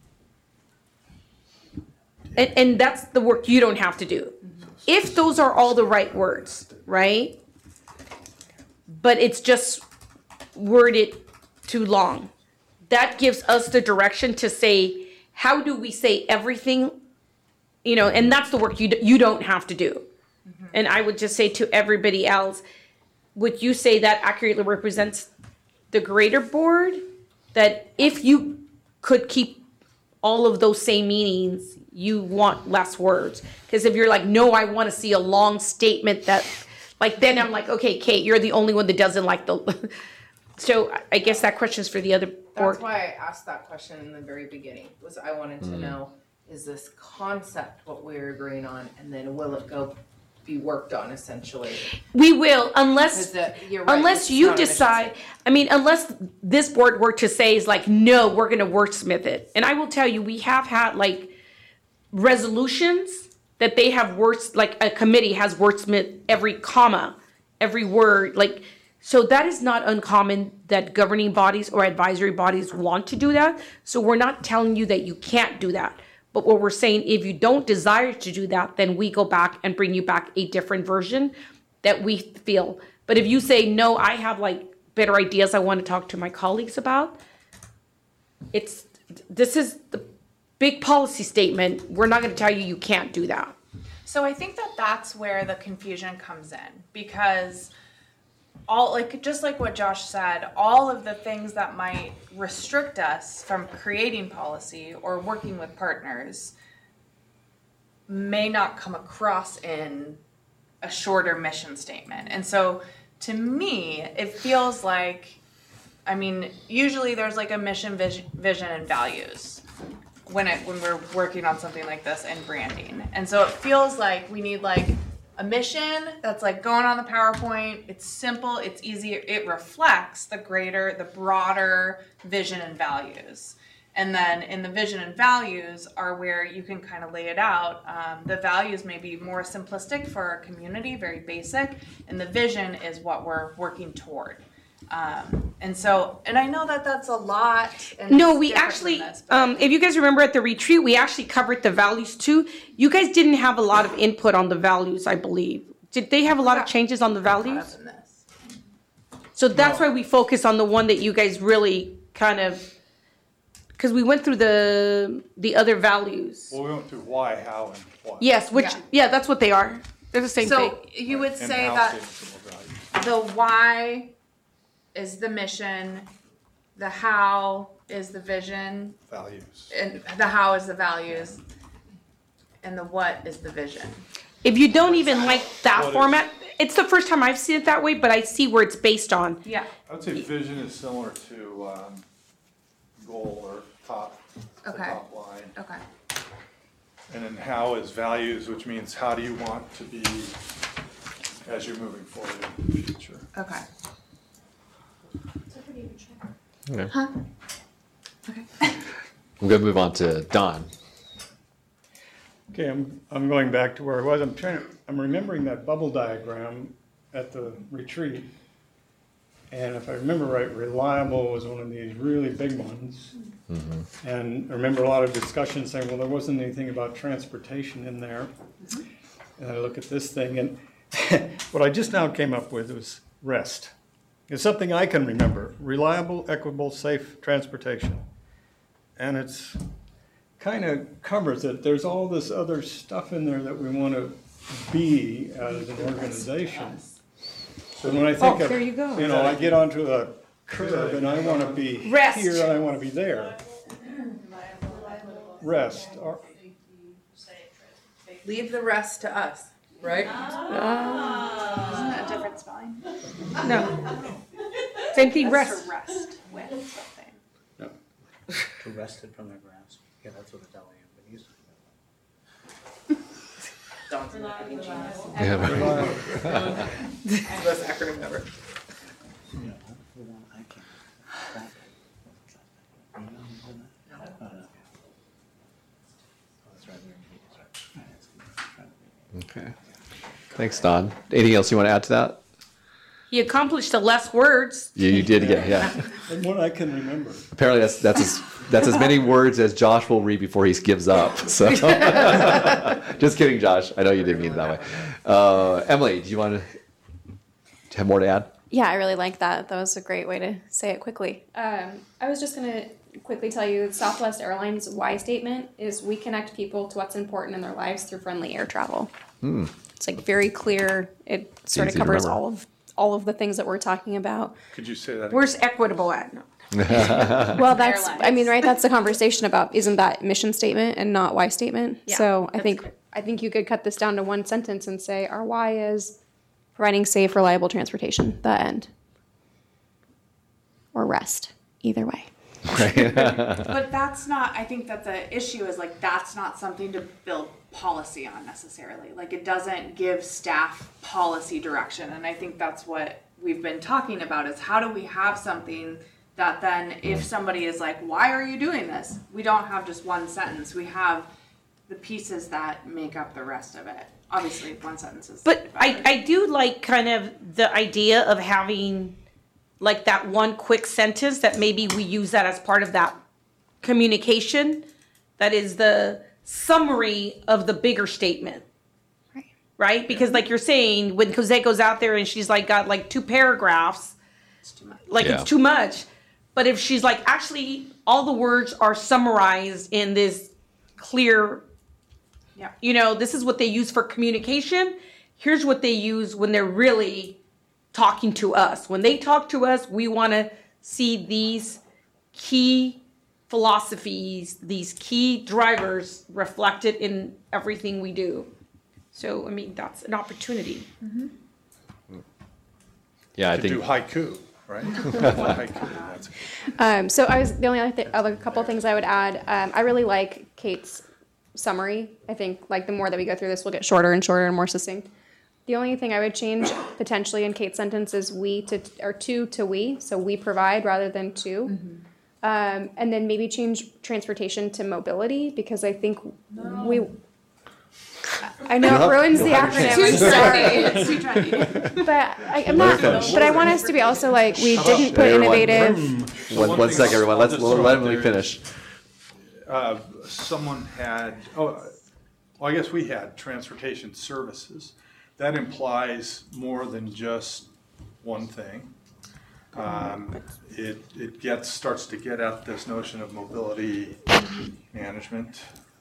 And that's the work you don't have to do. If those are all the right words, right? But it's just worded too long. That gives us the direction to say, how do we say everything? You know, and that's the work you don't have to do. And I would just say to everybody else, would you say that accurately represents the greater board? That if you could keep all of those same meanings, you want less words? Because if you're like, no, I want to see a long statement that, like, then I'm like, okay, Kate, you're the only one that doesn't like the. So I guess that question is for the other board. That's why I asked that question in the very beginning, was I wanted to know, is this concept what we're agreeing on? And then will it be worked on essentially? We will, unless you're right, unless it's you not a mission decide. I mean, unless this board were to say is like, no, we're going to wordsmith it. And I will tell you, we have had like resolutions that they have like a committee has wordsmith every comma, every word, like. So that is not uncommon that governing bodies or advisory bodies want to do that. So we're not telling you that you can't do that. But what we're saying, if you don't desire to do that, then we go back and bring you back a different version that we feel. But if you say, no, I have like better ideas I want to talk to my colleagues about, this is the big policy statement. We're not going to tell you you can't do that. So I think that that's where the confusion comes in, because just like what Josh said, all of the things that might restrict us from creating policy or working with partners may not come across in a shorter mission statement. And so to me, it feels like, I mean, usually there's like a mission, vision, and values when we're working on something like this in branding. And so it feels like we need like a mission that's like going on the PowerPoint. It's simple, it's easy, it reflects the broader vision and values. And then in the vision and values are where you can kind of lay it out. The values may be more simplistic for our community, very basic, and the vision is what we're working toward. And I know that that's a lot. And no, we actually, if you guys remember at the retreat, we actually covered the values too. You guys didn't have a lot of input on the values, I believe. Did they have a lot of changes on the values? So that's why we focus on the one that you guys really kind of, because we went through the other values. Well, we went through why, how, and what. Yes, yeah, that's what they are. They're the same thing. So you would And say how that statements the why is the mission, the how is the vision, values. and the how is the values, and the what is the vision. If you don't even like that What is- format, it's the first time I've seen it that way, but I see where it's based on. Yeah. I would say vision is similar to goal or top, the Okay. top line. Okay. And then how is values, which means how do you want to be as you're moving forward in the future. Okay. Okay. Huh? I'm going to move on to Don. Okay, I'm going back to where I was. I'm remembering that bubble diagram at the retreat. And if I remember right, reliable was one of these really big ones. Mm-hmm. And I remember a lot of discussion saying, well, there wasn't anything about transportation in there. Mm-hmm. And I look at this thing, and what I just now came up with was REST. It's something I can remember. Reliable, equitable, safe transportation. And it's kind of covers it. There's all this other stuff in there that we want to be as an organization. So when I think of, there you go. you know, I get onto a curve and I want to be Rest. here and I want to be there. Rest. Leave the rest to us. right? Isn't that a different spelling? No. Same thing, That's rest. to rest with something. Arrested from their grasp. Yeah, that's what it's telling you. But he's- Best acronym ever. Okay. Thanks, Don. Anything else you want to add to that? He accomplished the less words. You did get, yeah. And what I can remember. Apparently that's as many words as Josh will read before he gives up. So, just kidding, Josh. I know you didn't mean it that way. Emily, do you want to have more to add? Yeah, I really like that. That was a great way to say it quickly. I was just going to quickly tell you Southwest Airlines' why statement is we connect people to what's important in their lives through friendly air travel. It's like very clear. It sort of easy to covers remember. all of the things that we're talking about. Could you say that? Where's equitable at? No. Well, that's, Airlines. I mean, right, that's the conversation about, isn't that mission statement and not why statement? Yeah, So I that's think you could cut this down to one sentence and say, our why is providing safe, reliable transportation, the end. Or rest, either way. But that's not, I think that the issue is like, that's not something to build policy on necessarily. Like it doesn't give staff policy direction. And I think that's what we've been talking about is how do we have something that then if somebody is like, why are you doing this? We don't have just one sentence. We have the pieces that make up the rest of it. Obviously one sentence is But better. I do like kind of the idea of having like that one quick sentence that maybe we use that as part of that communication. That is the summary of the bigger statement. Right. Right? Because like you're saying, when Cosette goes out there and she's like got like 2 paragraphs, It's too much. like Yeah. it's too much. But if she's like, actually, all the words are summarized in this clear, Yeah. you know, this is what they use for communication. Here's what they use when they're really talking to us. When they talk to us, we want to see these key philosophies, these key drivers reflected in everything we do. So, I mean, that's an opportunity. Yeah, I To think do haiku, right? Haiku, that's So the only other couple things I would add, I really like Kate's summary. I think like the more that we go through this, we'll get shorter and shorter and more succinct. The only thing I would change potentially in Kate's sentence is to to we, so we provide rather than to. And then maybe change transportation to mobility because I think I know it ruins the acronym. I'm sorry. It's too trendy. But I'm not. But I want us to be also like we didn't put Everyone. innovative. one second, everyone. I'll Let just throw out Emily there. finish. Someone had, well, I guess we had transportation services. That implies more than just one thing. It starts to get at this notion of mobility management.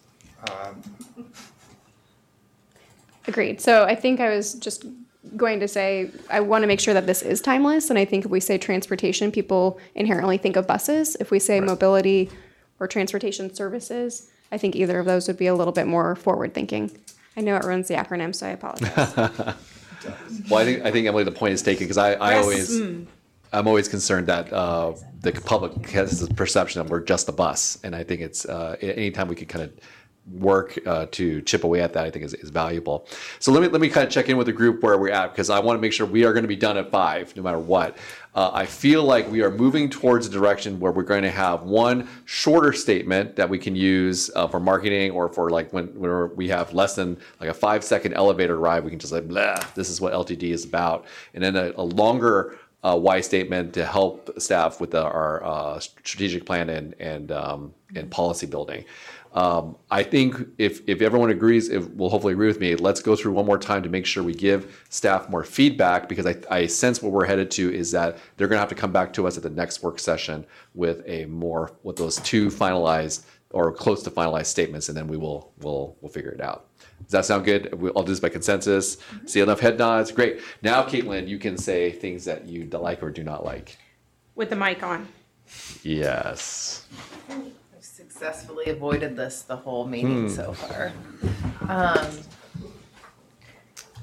Agreed. So I think I was just going to say I want to make sure that this is timeless, and I think if we say transportation, people inherently think of buses. If we say mobility or transportation services, I think either of those would be a little bit more forward thinking. I know it ruins the acronym, so I apologize. Well, I think Emily, the point is taken because I'm always concerned that the public has this perception that we're just a bus, and I think it's anytime we could kind of work to chip away at that, I think is valuable. So let me kind of check in with the group where we're at because I want to make sure we are going to be done at 5 no matter what. I feel like we are moving towards a direction where we're going to have one shorter statement that we can use for marketing or for like when we have less than like a 5-second elevator ride, we can just like, blah, this is what LTD is about. And then a longer why statement to help staff with our strategic plan and policy building. I think if everyone agrees, will hopefully agree with me, let's go through one more time to make sure we give staff more feedback because I sense what we're headed to is that they're going to have to come back to us at the next work session with with those 2 finalized or close to finalized statements, and then we'll figure it out. Does that sound good? I'll do this by consensus. See enough head nods? Great. Now, Caitlin, you can say things that you like or do not like. With the mic on. Yes. I've successfully avoided this the whole meeting so far.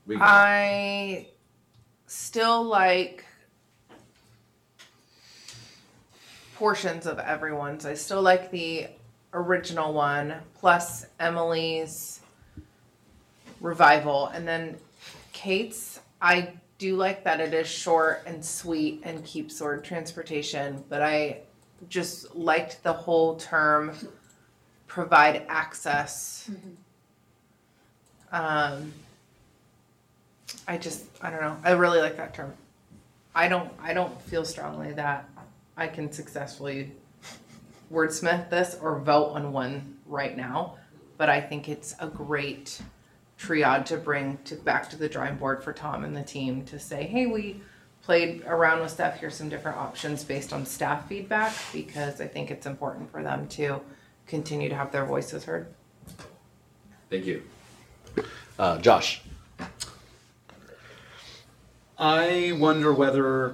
I still like portions of everyone's. I still like the original one plus Emily's revival, and then Kate's. I do like that it is short and sweet and keeps word transportation, but I just liked the whole term provide access. I don't know. I really like that term. I don't feel strongly that I can successfully wordsmith this or vote on one right now, but I think it's a great triad to bring back to the drawing board for Tom and the team to say, hey, we played around with stuff. Here's some different options based on staff feedback, because I think it's important for them to continue to have their voices heard. Thank you. Josh. I wonder whether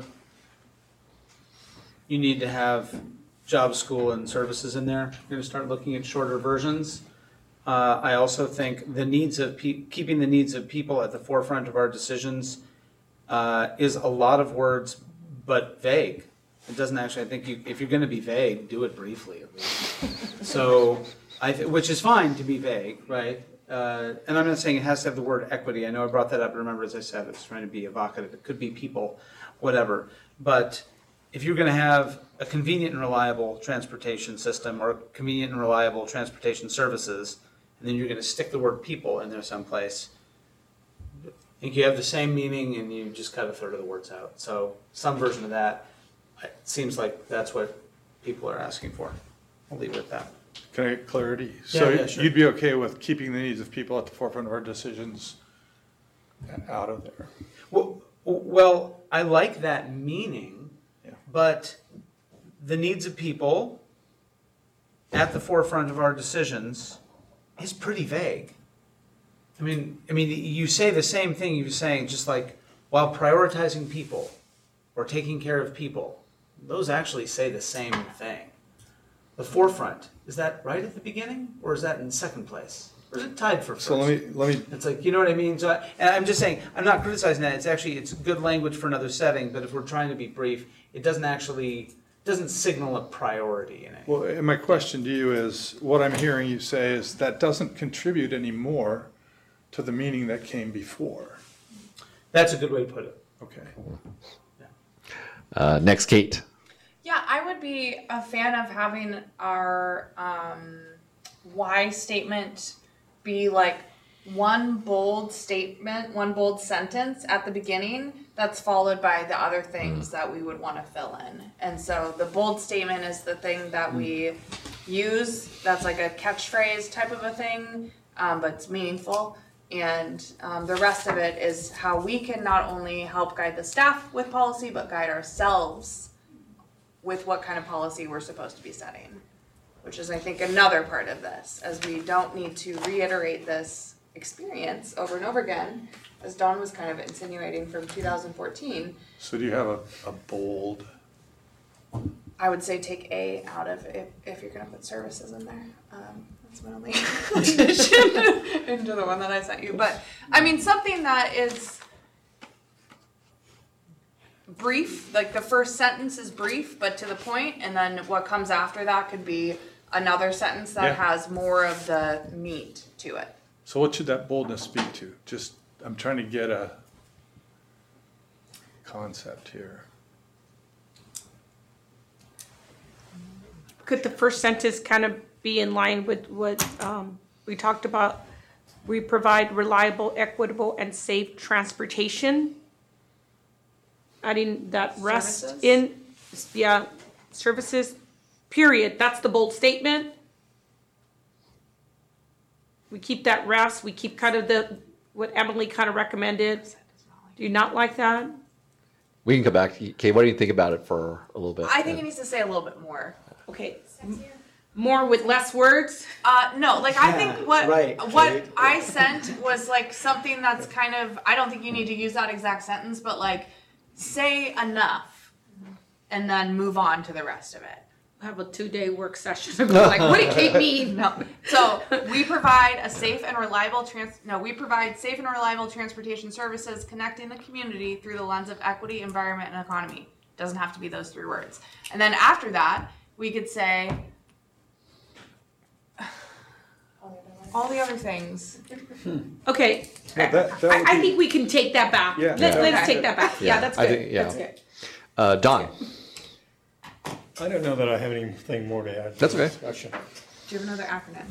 you need to have job, school, and services in there. You're going to start looking at shorter versions. I also think the needs of keeping the needs of people at the forefront of our decisions is a lot of words, but vague. It doesn't actually. I think if you're going to be vague, do it briefly at least. So, which is fine to be vague, right? And I'm not saying it has to have the word equity. I know I brought that up. Remember, as I said, it's trying to be evocative. It could be people, whatever. But if you're going to have a convenient and reliable transportation system or convenient and reliable transportation services, and then you're going to stick the word people in there someplace, I think you have the same meaning and you just cut a third of the words out. So some version of that, it seems like that's what people are asking for. I'll leave it at that. Can I get clarity? Yeah, So yeah, sure. you'd be okay with keeping the needs of people at the forefront of our decisions out of there? Well, I like that meaning, Yeah. but the needs of people at the forefront of our decisions is pretty vague. I mean, you say the same thing you're saying, just like while prioritizing people or taking care of people. Those actually say the same thing. The forefront, is that right at the beginning, or is that in second place? Or is it tied for first? So let me. It's like, you know what I mean? So and I'm just saying, I'm not criticizing that. It's good language for another setting, but if we're trying to be brief, it doesn't signal a priority in it. Well, and my question to you is, what I'm hearing you say is that doesn't contribute any more to the meaning that came before. That's a good way to put it. Okay. Next, Kate. Yeah, I would be a fan of having our why statement be like one bold statement, one bold sentence at the beginning that's followed by the other things that we would want to fill in. And so the bold statement is the thing that we use. That's like a catchphrase type of a thing, but it's meaningful. And the rest of it is how we can not only help guide the staff with policy, but guide ourselves with what kind of policy we're supposed to be setting, which is, I think, another part of this, as we don't need to reiterate this experience over and over again, as Dawn was kind of insinuating from 2014. So do you have a bold? I would say take A out of if you're going to put services in there. That's my only addition into the one that I sent you. But, I mean, something that is brief, like the first sentence is brief, but to the point, and then what comes after that could be another sentence that has more of the meat to it. So what should that boldness speak to? Just, I'm trying to get a concept here. Could the first sentence kind of be in line with what we talked about? We provide reliable, equitable, and safe transportation. Adding that rest Services? in, services, period. That's the bold statement. We keep that rest. We keep kind of what Emily kind of recommended. Do you not like that? We can come back. Kate, what do you think about it for a little bit? I think it needs to say a little bit more. Okay. More with less words? No, like I think what right, what I sent was like something that's kind of, I don't think you need to use that exact sentence, but like say enough and then move on to the rest of it. have a 2-day work session and go like, what did Kate mean? No. So we provide safe and reliable transportation services connecting the community through the lens of equity, environment, and economy. Doesn't have to be those 3 words. And then after that, we could say all the other things. Okay. Well, that would I be- think we can take that back. Yeah. Let's take that back. Yeah, that's I good. think, yeah. That's good. Don, I don't know that I have anything more to add to That's the okay. discussion. Do you have another acronym?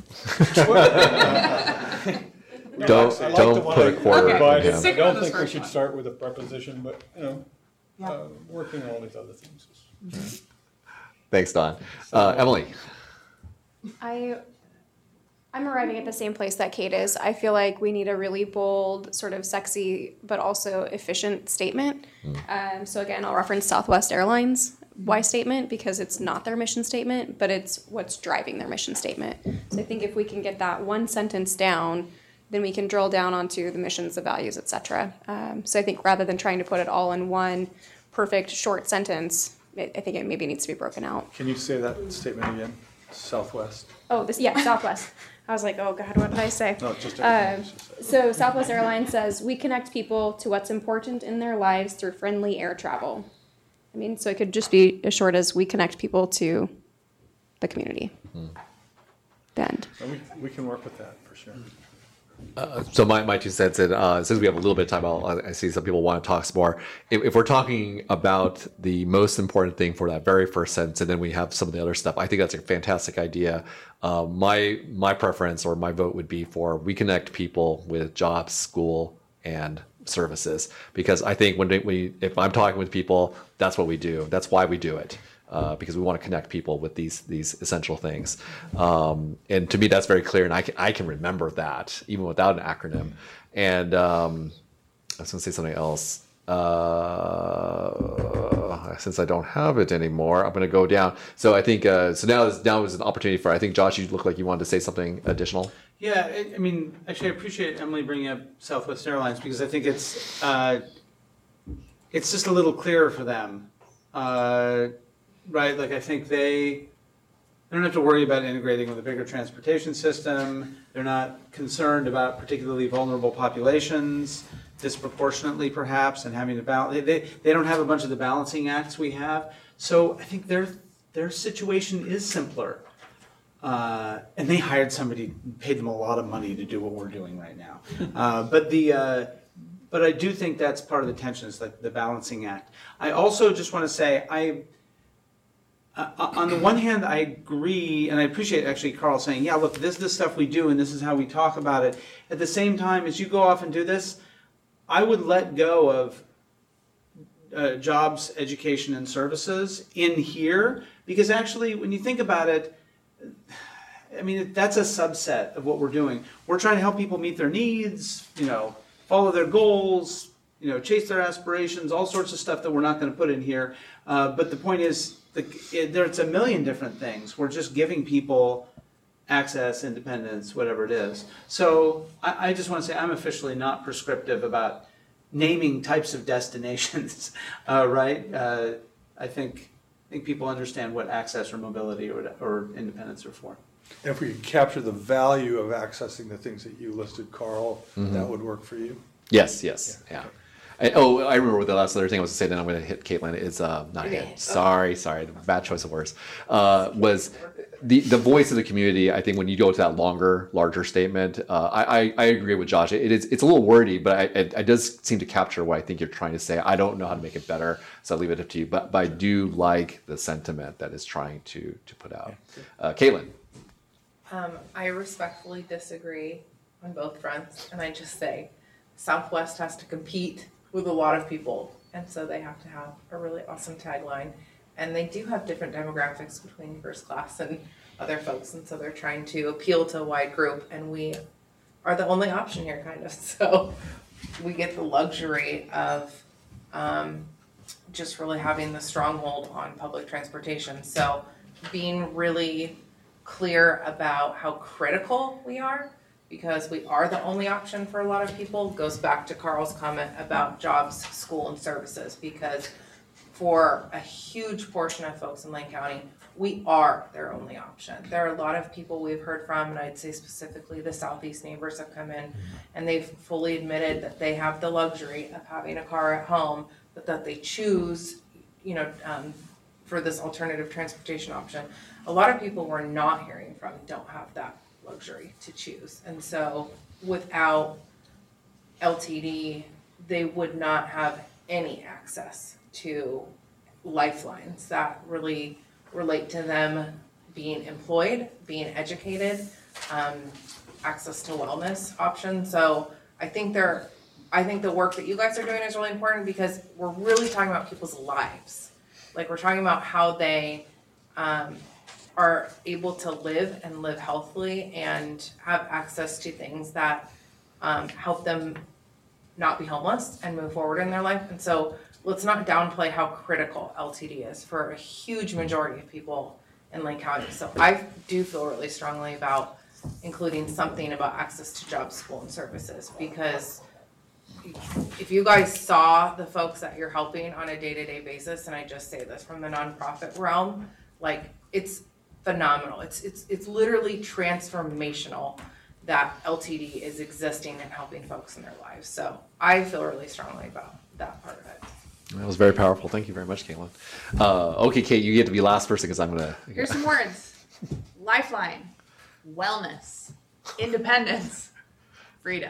don't I like the don't one put a I quarter provided. in I him. Stick don't with this think we first should one. start with a preposition, but, Yeah. working on all these other things. Thanks, Don. Emily. I'm arriving at the same place that Kate is. I feel like we need a really bold, sort of sexy, but also efficient statement. So again, I'll reference Southwest Airlines' why statement because it's not their mission statement, but it's what's driving their mission statement. So I think if we can get that one sentence down, then we can drill down onto the missions, the values, etc. So I think rather than trying to put it all in one perfect short sentence, I think it maybe needs to be broken out. Can you say that statement again? Southwest. Oh, Southwest. I was like, oh God, what did I say? No, just everything else you said. So Southwest Airlines says, we connect people to what's important in their lives through friendly air travel. I mean, so it could just be as short as we connect people to the community. The end. And we can work with that for sure. So my 2 cents, and since we have a little bit of time, I see some people want to talk some more. If we're talking about the most important thing for that very first sentence, and then we have some of the other stuff, I think that's a fantastic idea. My preference or my vote would be for we connect people with jobs, school, and services, because I think if I'm talking with people, that's what we do. That's why we do it. Because we want to connect people with these essential things, and to me that's very clear, and I can remember that even without an acronym. And I was going to say something else. Since I don't have it anymore, I'm going to go down. So I think so now is an opportunity for. I think Josh, you look like you wanted to say something additional. Yeah, I mean, actually, I appreciate Emily bringing up Southwest Airlines because I think it's just a little clearer for them. Right, like I think they don't have to worry about integrating with a bigger transportation system. They're not concerned about particularly vulnerable populations, disproportionately perhaps, and having to balance. They don't have a bunch of the balancing acts we have. So I think their situation is simpler. And they hired somebody, paid them a lot of money to do what we're doing right now. But I do think that's part of the tension, is like the balancing act. I also just want to say on the one hand, I agree, and I appreciate actually Carl saying, yeah, look, this is the stuff we do, and this is how we talk about it. At the same time, as you go off and do this, I would let go of jobs, education, and services in here, because actually, when you think about it, I mean, that's a subset of what we're doing. We're trying to help people meet their needs, follow their goals, chase their aspirations, all sorts of stuff that we're not going to put in here. But the point is, there's a million different things. We're just giving people access, independence, whatever it is. So I just want to say I'm officially not prescriptive about naming types of destinations, right? I think people understand what access or mobility or independence are for. If we could capture the value of accessing the things that you listed, Carl, that would work for you. Yes, yeah. I remember what the last other thing I was to say. Then I'm going to hit Caitlin. Is not hit. Sorry, bad choice of words. Was the voice of the community? I think when you go to that larger statement, I agree with Josh. It's a little wordy, but it does seem to capture what I think you're trying to say. I don't know how to make it better, so I'll leave it up to you. But I do like the sentiment that is trying to put out. Caitlin. I respectfully disagree on both fronts, and I just say Southwest has to compete with a lot of people, and so they have to have a really awesome tagline, and they do have different demographics between first class and other folks, and so they're trying to appeal to a wide group, and we are the only option here, kind of. So we get the luxury of just really having the stronghold on public transportation. So being really clear about how critical we are, because we are the only option for a lot of people, goes back to Carl's comment about jobs, school, and services, because for a huge portion of folks in Lane County, we are their only option. There are a lot of people we've heard from, and I'd say specifically the Southeast neighbors have come in, and they've fully admitted that they have the luxury of having a car at home, but that they choose, for this alternative transportation option. A lot of people we're not hearing from don't have that luxury to choose. And so without LTD, they would not have any access to lifelines that really relate to them being employed, being educated, access to wellness options. So I think the work that you guys are doing is really important because we're really talking about people's lives. Like we're talking about how they are able to live and live healthily and have access to things that help them not be homeless and move forward in their life. And so let's not downplay how critical LTD is for a huge majority of people in Lane County. So I do feel really strongly about including something about access to jobs, school, and services, because if you guys saw the folks that you're helping on a day-to-day basis, and I just say this from the nonprofit realm, like it's phenomenal. It's literally transformational that LTD is existing and helping folks in their lives. So I feel really strongly about that part of it. That was very powerful. Thank you very much, Caitlin. Okay, Kate, you get to be last person because I'm gonna. Here's some words: lifeline, wellness, independence, freedom.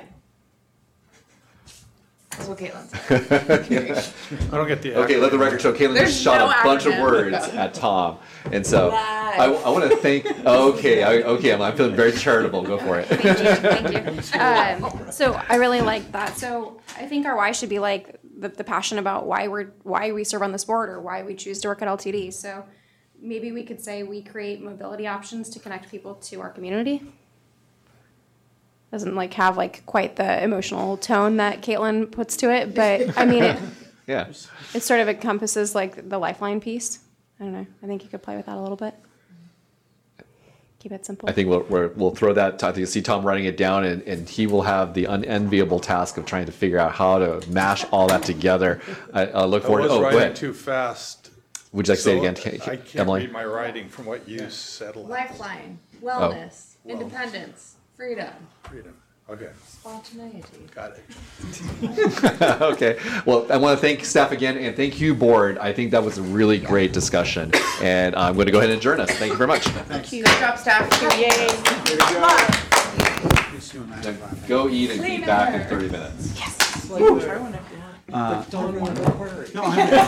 That's what Caitlin said. I don't get the Okay, let the record show. Caitlin There's just shot no a bunch of acronym. words at Tom, and so I want to thank. Okay, I'm feeling very charitable. Go for it. Thank you. So I really like that. So I think our why should be like the passion about why we serve on this board or why we choose to work at LTD. So maybe we could say we create mobility options to connect people to our community. Doesn't like have like quite the emotional tone that Caitlin puts to it, but I mean Yeah. it sort of encompasses like the lifeline piece. I don't know. I think you could play with that a little bit. Keep it simple. I think we'll throw that. I think you see Tom writing it down, and he will have the unenviable task of trying to figure out how to mash all that together. I look forward. I was go writing ahead. too fast. Would you like to say it again, I can't Emily? read my writing from what you said. aloud. Lifeline, wellness, Oh. independence, freedom, Freedom. Okay, spontaneity. got it. Okay. Well, I want to thank staff again, and thank you, board. I think that was a really great discussion, and I'm going to go ahead and adjourn us. Thank you very much. Thank you. Good job, staff. Yay. Now go eat and be back in 30 minutes. Well, you can try one if you want. Don't want to